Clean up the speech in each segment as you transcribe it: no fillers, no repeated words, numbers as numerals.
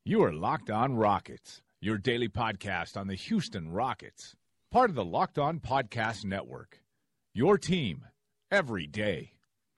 You are Locked On Rockets, your daily podcast on the Houston Rockets. Part of the Locked On Podcast Network. Your team every day.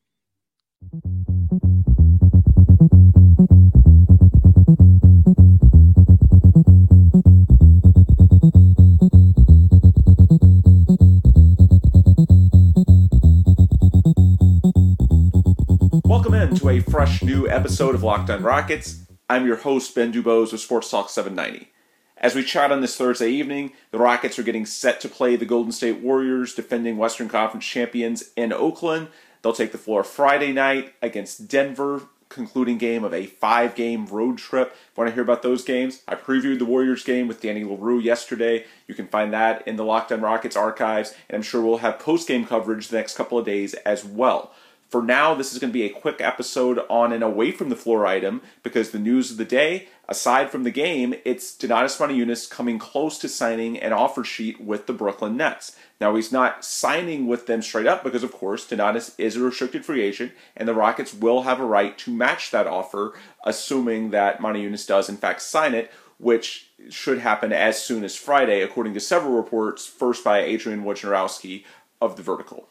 Welcome in to a fresh new episode of Locked On Rockets. I'm your host, Ben Dubose of Sports Talk 790. As we chat on this Thursday evening, the Rockets are getting set to play the Golden State Warriors, defending Western Conference champions in Oakland. They'll take the floor Friday night against Denver, concluding game of a 5-game road trip. If you want to hear about those games, I previewed the Warriors game with Danny LaRue yesterday. You can find that in the Locked On Rockets archives, and I'm sure we'll have post-game coverage the next couple of days as well. For now, this is going to be a quick episode on an away-from-the-floor item because the news of the day, aside from the game, it's Donatas Motiejunas coming close to signing an offer sheet with the Brooklyn Nets. Now, he's not signing with them straight up because, of course, Donatas is a restricted free agent, and the Rockets will have a right to match that offer, assuming that Motiejunas does, in fact, sign it, which should happen as soon as Friday, according to several reports, first by Adrian Wojnarowski of The Vertical.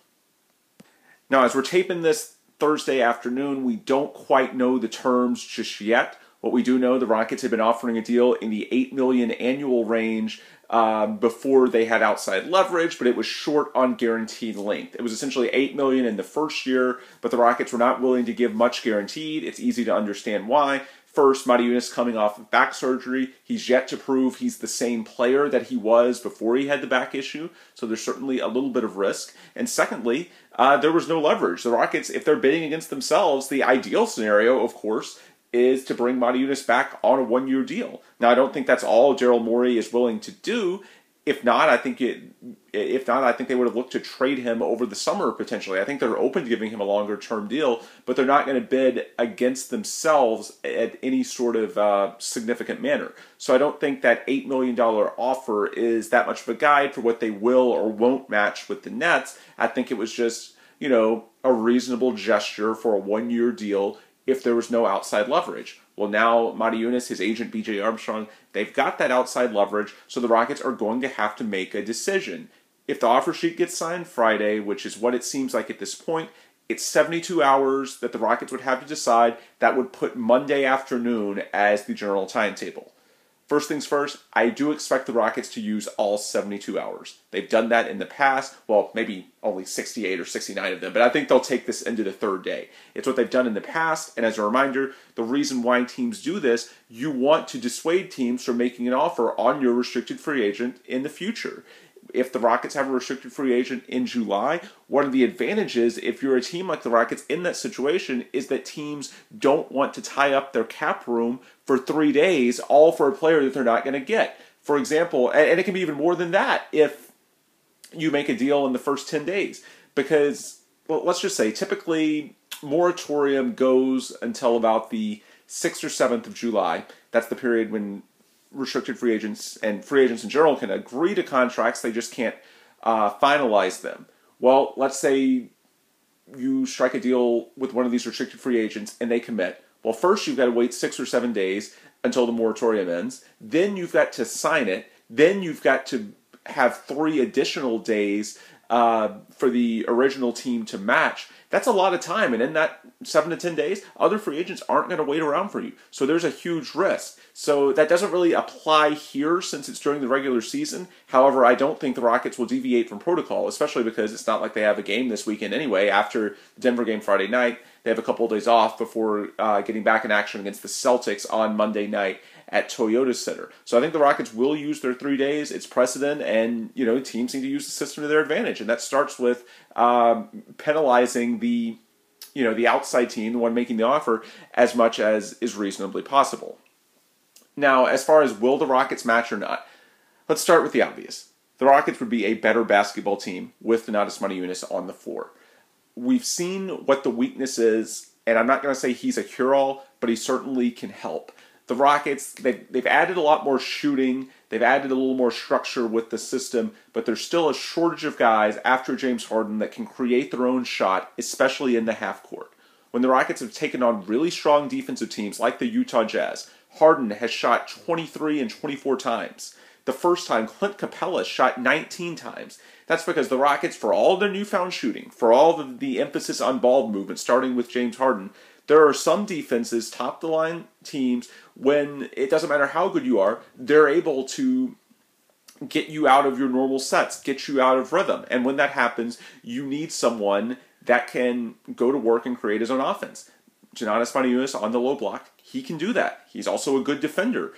Now, as we're taping this Thursday afternoon, we don't quite know the terms just yet. What we do know, the Rockets have been offering a deal in the $8 million annual range before they had outside leverage, but it was short on guaranteed length. It was essentially $8 million in the first year, but the Rockets were not willing to give much guaranteed. It's easy to understand why. First, Motiejunas coming off of back surgery. He's yet to prove he's the same player that he was before he had the back issue, so there's certainly a little bit of risk. And secondly, there was no leverage. The Rockets, if they're bidding against themselves, the ideal scenario, of course, is to bring Motiejunas back on a one-year deal. Now, I don't think that's all Daryl Morey is willing to do. If not, I think they would have looked to trade him over the summer potentially. I think they're open to giving him a longer-term deal, but they're not going to bid against themselves at any sort of significant manner. So I don't think that $8 million offer is that much of a guide for what they will or won't match with the Nets. I think it was just, a reasonable gesture for a one-year deal if there was no outside leverage. Well, now Motiejunas, his agent BJ Armstrong, they've got that outside leverage, so the Rockets are going to have to make a decision. If the offer sheet gets signed Friday, which is what it seems like at this point, it's 72 hours that the Rockets would have to decide. That would put Monday afternoon as the general timetable. First things first, I do expect the Rockets to use all 72 hours. They've done that in the past. Well, maybe only 68 or 69 of them, but I think they'll take this into the third day. It's what they've done in the past, and as a reminder, the reason why teams do this, you want to dissuade teams from making an offer on your restricted free agent in the future. If the Rockets have a restricted free agent in July, one of the advantages, if you're a team like the Rockets in that situation, is that teams don't want to tie up their cap room for 3 days, all for a player that they're not going to get. For example, and it can be even more than that if you make a deal in the first 10 days. Because, well, let's just say, typically, moratorium goes until about the 6th or 7th of July. That's the period when restricted free agents and free agents in general can agree to contracts, they just can't finalize them. Well, let's say you strike a deal with one of these restricted free agents and they commit. Well, first you've got to wait 6 or 7 days until the moratorium ends. Then you've got to sign it. Then you've got to have 3 additional days for the original team to match. That's a lot of time, and in that 7 to 10 days, other free agents aren't going to wait around for you. So there's a huge risk. So that doesn't really apply here since it's during the regular season. However, I don't think the Rockets will deviate from protocol, especially because it's not like they have a game this weekend anyway. After the Denver game Friday night, they have a couple of days off before getting back in action against the Celtics on Monday night at Toyota Center. So I think the Rockets will use their 3 days. It's precedent, and teams need to use the system to their advantage, and that starts with penalizing the outside team, the one making the offer, as much as is reasonably possible. Now, as far as will the Rockets match or not, let's start with the obvious. The Rockets would be a better basketball team with Donatas Motiejunas on the floor. We've seen what the weakness is, and I'm not going to say he's a cure-all, but he certainly can help. The Rockets, they've added a lot more shooting, they've added a little more structure with the system, but there's still a shortage of guys after James Harden that can create their own shot, especially in the half court. when the Rockets have taken on really strong defensive teams like the Utah Jazz, Harden has shot 23 and 24 times. The first time, Clint Capella shot 19 times. That's because the Rockets, for all their newfound shooting, for all the emphasis on ball movement, starting with James Harden, there are some defenses, top-of-the-line teams, when it doesn't matter how good you are, they're able to get you out of your normal sets, get you out of rhythm. And when that happens, you need someone that can go to work and create his own offense. Giannis Antetokounmpo on the low block, he can do that. He's also a good defender.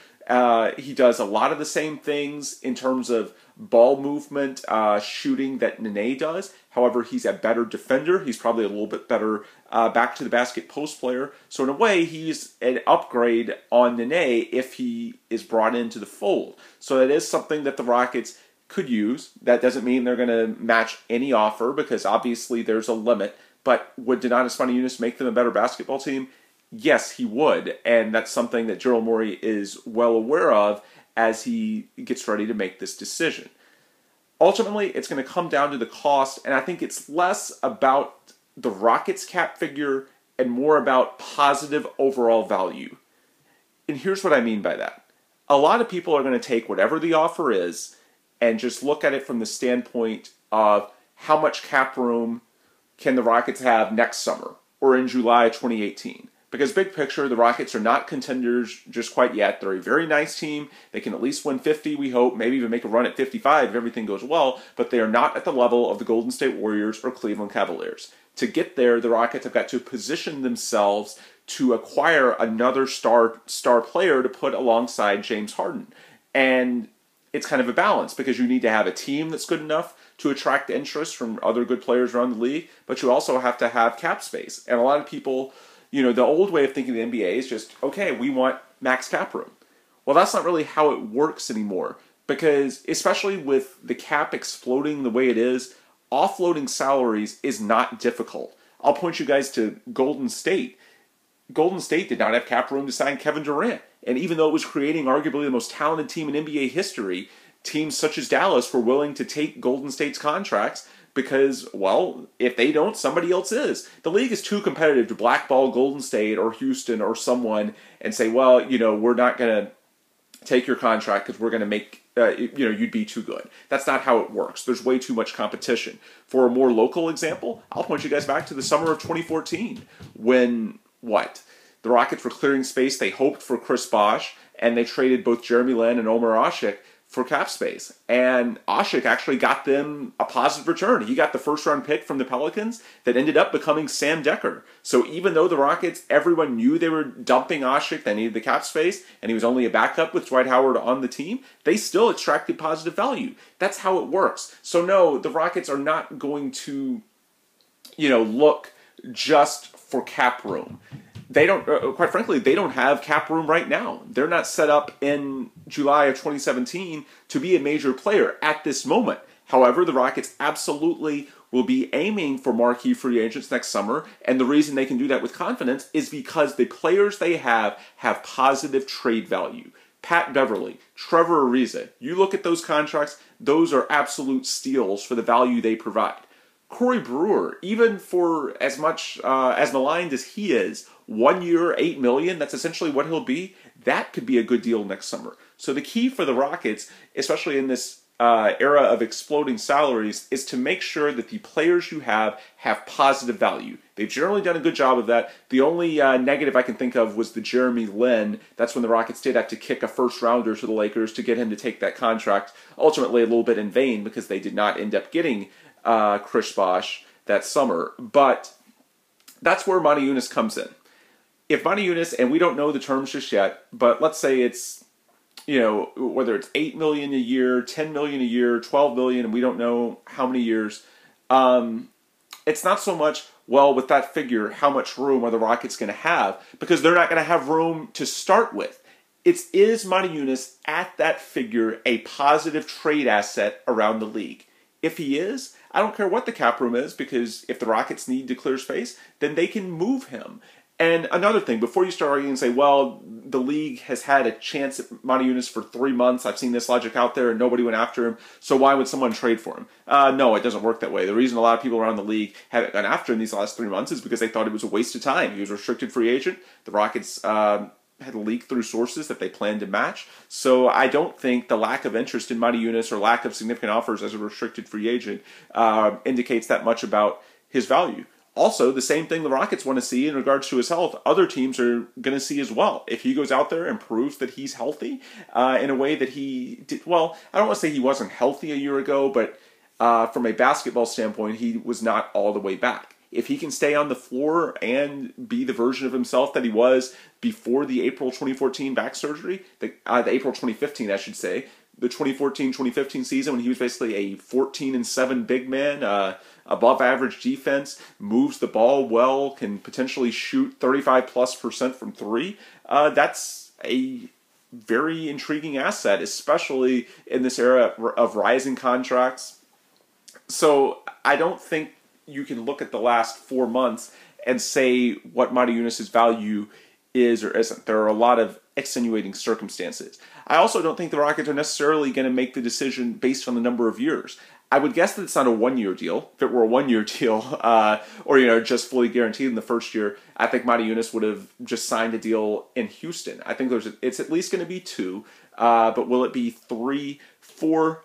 He does a lot of the same things in terms of ball movement, shooting that Nene does. However, he's a better defender. He's probably a little bit better back to the basket post player. So in a way, he's an upgrade on Nene if he is brought into the fold. So that is something that the Rockets could use. That doesn't mean they're going to match any offer because obviously there's a limit. But would Donatas Sabonis make them a better basketball team? Yes, he would. And that's something that Daryl Morey is well aware of as he gets ready to make this decision. Ultimately, it's going to come down to the cost, and I think it's less about the Rockets cap figure and more about positive overall value. And here's what I mean by that. A lot of people are going to take whatever the offer is and just look at it from the standpoint of how much cap room can the Rockets have next summer or in July 2018. Because big picture, the Rockets are not contenders just quite yet. They're a very nice team. They can at least win 50, we hope, maybe even make a run at 55 if everything goes well, but they are not at the level of the Golden State Warriors or Cleveland Cavaliers. To get there, the Rockets have got to position themselves to acquire another star player to put alongside James Harden. And it's kind of a balance because you need to have a team that's good enough to attract interest from other good players around the league, but you also have to have cap space. And a lot of people, the old way of thinking of the NBA is just, okay, we want max cap room. Well, that's not really how it works anymore because especially with the cap exploding the way it is, offloading salaries is not difficult. I'll point you guys to Golden State. Golden State did not have cap room to sign Kevin Durant. And even though it was creating arguably the most talented team in NBA history, teams such as Dallas were willing to take Golden State's contracts because, well, if they don't, somebody else is. The league is too competitive to blackball Golden State or Houston or someone and say, well, we're not going to take your contract because we're going to make, you'd be too good. That's not how it works. There's way too much competition. For a more local example, I'll point you guys back to the summer of 2014 when, the Rockets were clearing space. They hoped for Chris Bosh, and they traded both Jeremy Lin and Omer Asik for cap space. And Asik actually got them a positive return. He got the first-round pick from the Pelicans that ended up becoming Sam Dekker. So even though the Rockets, everyone knew they were dumping Asik, they needed the cap space, and he was only a backup with Dwight Howard on the team, they still extracted positive value. That's how it works. So no, the Rockets are not going to, look just for cap room. They don't, quite frankly, they don't have cap room right now. They're not set up in July of 2017 to be a major player at this moment. However, the Rockets absolutely will be aiming for marquee free agents next summer, and the reason they can do that with confidence is because the players they have positive trade value. Pat Beverly, Trevor Ariza, you look at those contracts, those are absolute steals for the value they provide. Corey Brewer, even for as much as maligned as he is, 1 year, $8 million, that's essentially what he'll be. That could be a good deal next summer. So the key for the Rockets, especially in this era of exploding salaries, is to make sure that the players you have positive value. They've generally done a good job of that. The only negative I can think of was the Jeremy Lin. That's when the Rockets did have to kick a first-rounder to the Lakers to get him to take that contract, ultimately a little bit in vain because they did not end up getting Chris Bosh that summer. But that's where Motiejunas comes in. If Motiejunas, and we don't know the terms just yet, but let's say it's, whether it's $8 million a year, $10 million a year, $12 million, and we don't know how many years, it's not so much, well, with that figure, how much room are the Rockets going to have? Because they're not going to have room to start with. Is Motiejunas at that figure a positive trade asset around the league? If he is, I don't care what the cap room is, because if the Rockets need to clear space, then they can move him. And another thing, before you start arguing and say, well, the league has had a chance at Matajunas for 3 months. I've seen this logic out there and nobody went after him. So why would someone trade for him? No, it doesn't work that way. The reason a lot of people around the league haven't gone after him these last 3 months is because they thought it was a waste of time. He was a restricted free agent. The Rockets had leaked through sources that they planned to match. So I don't think the lack of interest in Matajunas or lack of significant offers as a restricted free agent indicates that much about his value. Also, the same thing the Rockets want to see in regards to his health, other teams are going to see as well. If he goes out there and proves that he's healthy in a way that he did, well, I don't want to say he wasn't healthy a year ago, but from a basketball standpoint, he was not all the way back. If he can stay on the floor and be the version of himself that he was before the April 2014 back surgery, the April 2015, I should say, the 2014-2015 season when he was basically a 14-7 big man, above average defense, moves the ball well, can potentially shoot 35+% from three, that's a very intriguing asset, especially in this era of rising contracts. So I don't think you can look at the last 4 months and say what Matajunas' value is or isn't. There are a lot of extenuating circumstances. I also don't think the Rockets are necessarily going to make the decision based on the number of years. I would guess that it's not a 1-year deal. If it were a 1-year deal, or just fully guaranteed in the first year, I think Matajunas would have just signed a deal in Houston. I think it's at least going to be 2, but will it be 3, 4?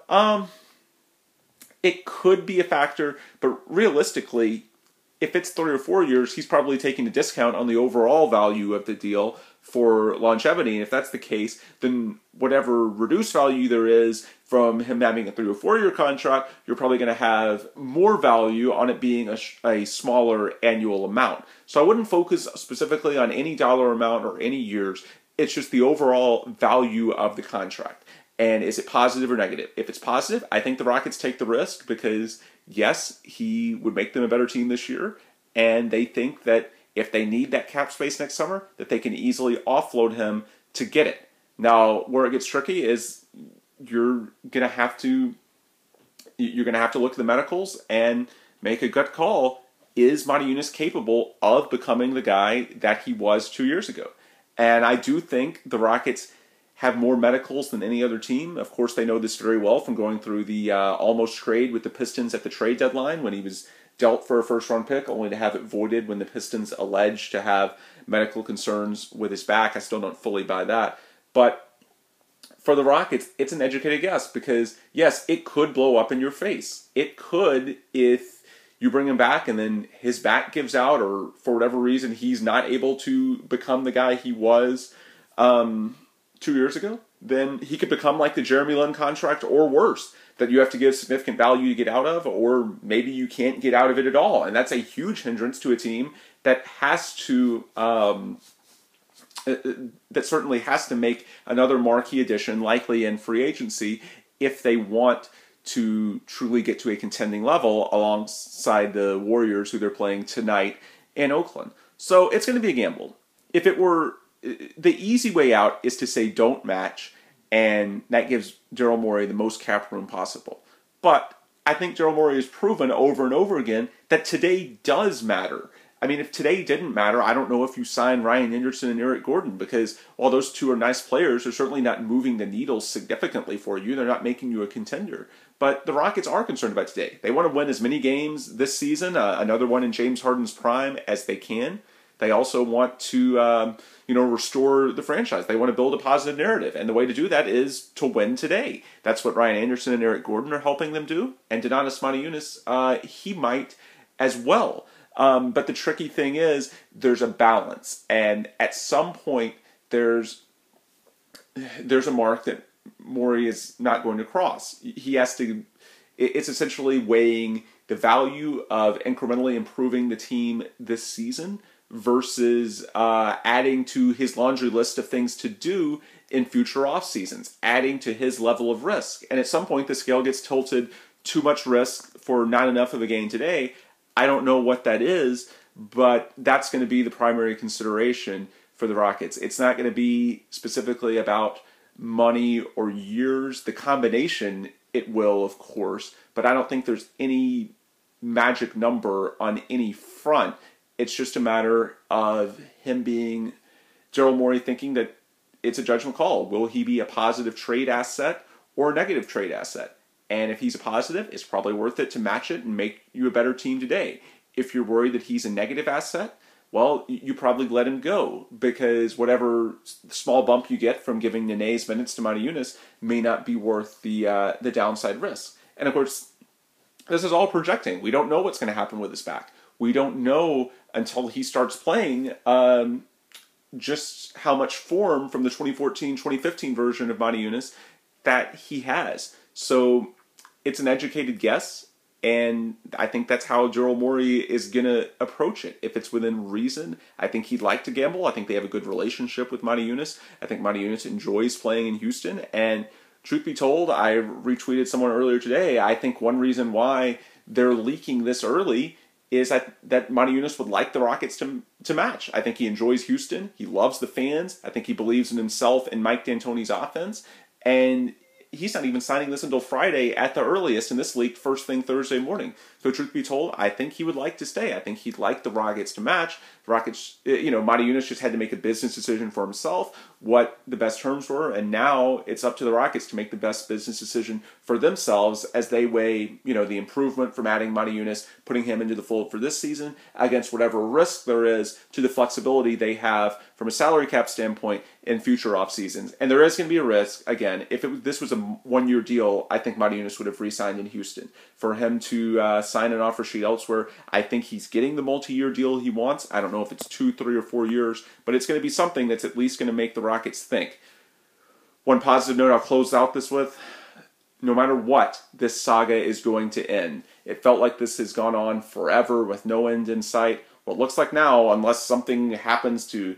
It could be a factor, but realistically, if it's 3 or 4 years, he's probably taking a discount on the overall value of the deal for longevity. And if that's the case, then whatever reduced value there is from him having a 3 or 4 year contract, you're probably going to have more value on it being a smaller annual amount. So I wouldn't focus specifically on any dollar amount or any years. It's just the overall value of the contract. And is it positive or negative? If it's positive, I think the Rockets take the risk because, yes, he would make them a better team this year. And they think that if they need that cap space next summer, that they can easily offload him to get it. Now, where it gets tricky is you're going to have to look at the medicals and make a gut call. Is Matajunas capable of becoming the guy that he was 2 years ago? And I do think the Rockets have more medicals than any other team. Of course, they know this very well from going through the almost trade with the Pistons at the trade deadline when he was dealt for a first-round pick, only to have it voided when the Pistons alleged to have medical concerns with his back. I still don't fully buy that. But for the Rockets, it's an educated guess because, yes, it could blow up in your face. It could if you bring him back and then his back gives out or for whatever reason he's not able to become the guy he was 2 years ago, then he could become like the Jeremy Lin contract or worse, that you have to give significant value to get out of, or maybe you can't get out of it at all. And that's a huge hindrance to a team that has to, that certainly has to make another marquee addition, likely in free agency, if they want to truly get to a contending level alongside the Warriors who they're playing tonight in Oakland. So it's going to be a gamble. If it were, the easy way out is to say don't match, and that gives Daryl Morey the most cap room possible. But I think Daryl Morey has proven over and over again that today does matter. I mean, if today didn't matter, I don't know if you sign Ryan Anderson and Eric Gordon, because while those two are nice players, they're certainly not moving the needle significantly for you. They're not making you a contender. But the Rockets are concerned about today. They want to win as many games this season, another one in James Harden's prime, as they can. They also want to, restore the franchise. They want to build a positive narrative. And the way to do that is to win today. That's what Ryan Anderson and Eric Gordon are helping them do. And Donatas Matajunas, he might as well. But the tricky thing is there's a balance. And at some point, there's a mark that Morey is not going to cross. He has to, it's essentially weighing the value of incrementally improving the team this season versus adding to his laundry list of things to do in future off seasons, adding to his level of risk. And at some point, the scale gets tilted too much risk for not enough of a gain today. I don't know what that is, but that's going to be the primary consideration for the Rockets. It's not going to be specifically about money or years. The combination, it will, of course, but I don't think there's any magic number on any front. It's just a matter of him being Daryl Morey thinking that it's a judgment call. Will he be a positive trade asset or a negative trade asset? And if he's a positive, it's probably worth it to match it and make you a better team today. If you're worried that he's a negative asset, well, you probably let him go, because whatever small bump you get from giving Nene's minutes to Motiejunas may not be worth the downside risk. And of course, this is all projecting. We don't know what's going to happen with his back. We don't know until he starts playing just how much form from the 2014-2015 version of Motiejunas that he has. So it's an educated guess. And I think that's how Daryl Morey is going to approach it. If it's within reason, I think he'd like to gamble. I think they have a good relationship with Motiejunas. I think Motiejunas enjoys playing in Houston. And truth be told, I retweeted someone earlier today, I think one reason why they're leaking this early is that Motiejunas would like the Rockets to match. I think he enjoys Houston. He loves the fans. I think he believes in himself and Mike D'Antoni's offense. And he's not even signing this until Friday at the earliest, and this leaked first thing Thursday morning. So truth be told, I think he would like to stay. I think he'd like the Rockets to match. The Rockets, Motiejunas just had to make a business decision for himself, what the best terms were, and now it's up to the Rockets to make the best business decision for themselves as they weigh, the improvement from adding Motiejunas, putting him into the fold for this season, against whatever risk there is to the flexibility they have from a salary cap standpoint in future off seasons. And there is going to be a risk, again, if this was a one-year deal, I think Motiejunas would have re-signed in Houston. For him to sign an offer sheet elsewhere, I think he's getting the multi-year deal he wants. I don't know if it's 2, 3, or 4 years, but it's going to be something that's at least going to make the Rockets think. One positive note I'll close out this with: no matter what, this saga is going to end. It felt like this has gone on forever with no end in sight. Well, it looks like now, unless something happens to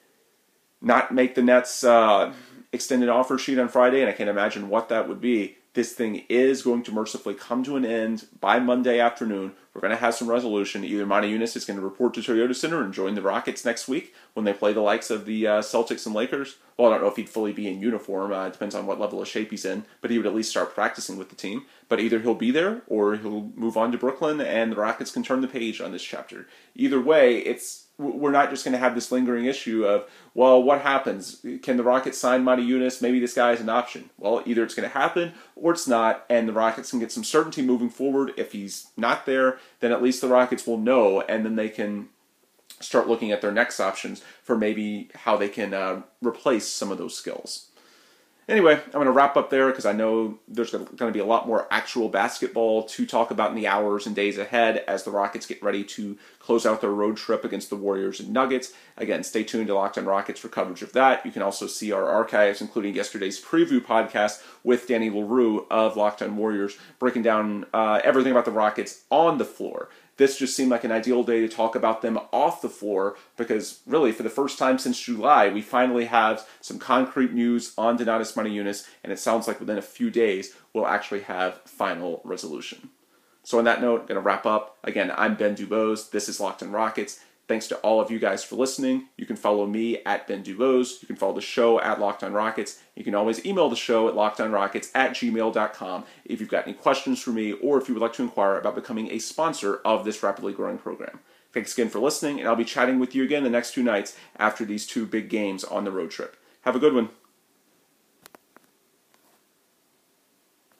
not make the Nets extended offer sheet on Friday, and I can't imagine what that would be, this thing is going to mercifully come to an end by Monday afternoon. We're going to have some resolution. Either Motiejunas is going to report to Toyota Center and join the Rockets next week when they play the likes of the Celtics and Lakers. Well, I don't know if he'd fully be in uniform. It depends on what level of shape he's in. But he would at least start practicing with the team. But either he'll be there or he'll move on to Brooklyn and the Rockets can turn the page on this chapter. Either way, we're not just going to have this lingering issue of, well, what happens? Can the Rockets sign Motiejunas? Maybe this guy is an option. Well, either it's going to happen or it's not, and the Rockets can get some certainty moving forward. If he's not there, then at least the Rockets will know, and then they can start looking at their next options for maybe how they can replace some of those skills. Anyway, I'm going to wrap up there because I know there's going to be a lot more actual basketball to talk about in the hours and days ahead as the Rockets get ready to close out their road trip against the Warriors and Nuggets. Again, stay tuned to Locked On Rockets for coverage of that. You can also see our archives, including yesterday's preview podcast with Danny LaRue of Locked On Warriors, breaking down everything about the Rockets on the floor. This just seemed like an ideal day to talk about them off the floor because, really, for the first time since July, we finally have some concrete news on Donatas Motiejunas, and it sounds like within a few days we'll actually have final resolution. So on that note, I'm going to wrap up. Again, I'm Ben Dubose. This is Locked On Rockets. Thanks to all of you guys for listening. You can follow me at Ben Dubose. You can follow the show at Locked On Rockets. You can always email the show at lockedonrockets@gmail.com if you've got any questions for me or if you would like to inquire about becoming a sponsor of this rapidly growing program. Thanks again for listening, and I'll be chatting with you again the next 2 nights after these 2 big games on the road trip. Have a good one.